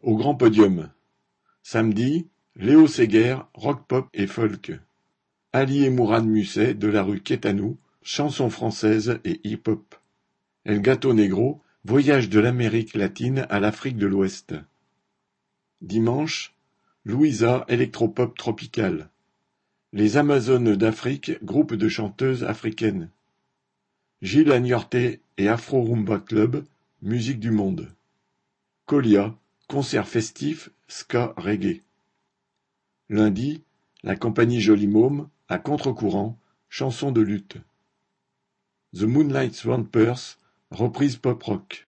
au grand podium. Samedi, Léo Séguer, rock-pop et folk. Ali et Mourad Musset de la rue Quétanou, chansons françaises et hip-hop. El Gato Negro, voyage de l'Amérique latine à l'Afrique de l'Ouest. Dimanche, Louisa, électropop tropical. Les Amazones d'Afrique, groupe de chanteuses africaines. Gilles Agnorté et Afro Rumba Club, musique du monde. Colia, concert festif, ska reggae. Lundi, la compagnie Joli Môme, à contre-courant, chansons de lutte. The Moonlight Swampers, reprise pop rock.